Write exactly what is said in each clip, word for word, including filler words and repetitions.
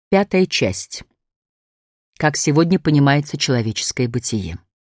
Пятая часть. Как сегодня понимается человеческое бытие.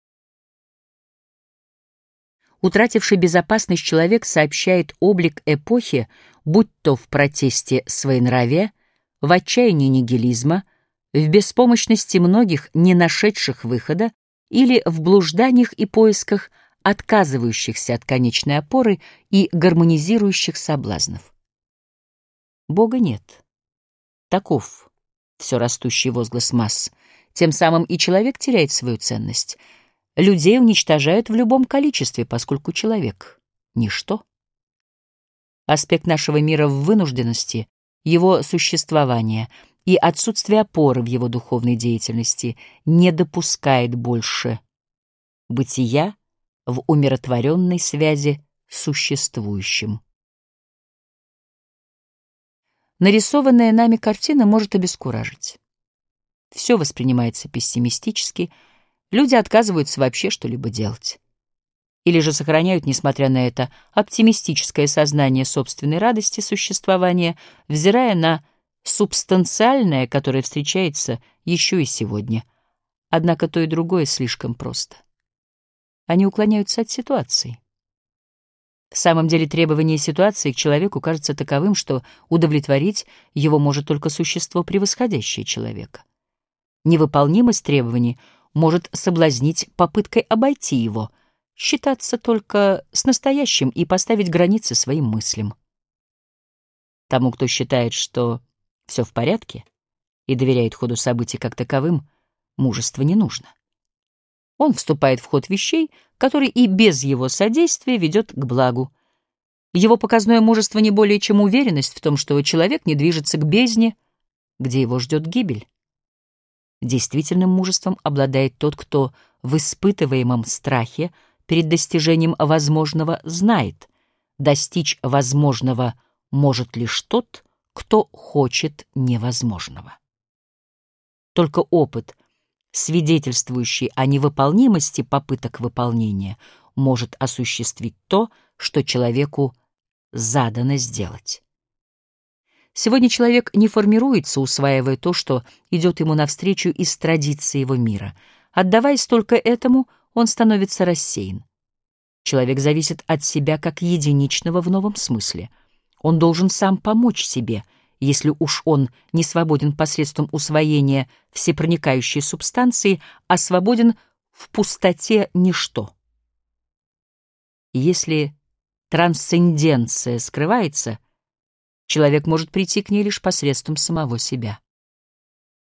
Утративший безопасность человек сообщает облик эпохи, будь то в протесте своенравия, в отчаянии нигилизма, в беспомощности многих, не нашедших выхода, или в блужданиях и поисках, отказывающихся от конечной опоры и гармонизирующих соблазнов. Бога нет. Таков все растущий возглас масс. Тем самым и человек теряет свою ценность. Людей уничтожают в любом количестве, поскольку человек — ничто. Аспект нашего мира в вынужденности, его существования и отсутствие опоры в его духовной деятельности не допускает больше бытия в умиротворенной связи с существующим. Нарисованная нами картина может обескуражить. Все воспринимается пессимистически, люди отказываются вообще что-либо делать. Или же сохраняют, несмотря на это, оптимистическое сознание собственной радости существования, взирая на субстанциальное, которое встречается еще и сегодня. Однако то и другое слишком просто. Они уклоняются от ситуации. В самом деле требование ситуации к человеку кажется таковым, что удовлетворить его может только существо, превосходящее человека. Невыполнимость требований может соблазнить попыткой обойти его, считаться только с настоящим и поставить границы своим мыслям. Тому, кто считает, что все в порядке и доверяет ходу событий как таковым, мужество не нужно. Он вступает в ход вещей, который и без его содействия ведет к благу. Его показное мужество не более чем уверенность в том, что человек не движется к бездне, где его ждет гибель. Действительным мужеством обладает тот, кто в испытываемом страхе перед достижением возможного знает, достичь возможного может лишь тот, кто хочет невозможного. Только опыт, свидетельствующий о невыполнимости попыток выполнения, может осуществить то, что человеку задано сделать. Сегодня человек не формируется, усваивая то, что идет ему навстречу из традиции его мира. Отдаваясь только этому, он становится рассеян. Человек зависит от себя как единичного в новом смысле. Он должен сам помочь себе, если уж он не свободен посредством усвоения всепроникающей субстанции, а свободен в пустоте ничто. Если трансценденция скрывается, человек может прийти к ней лишь посредством самого себя.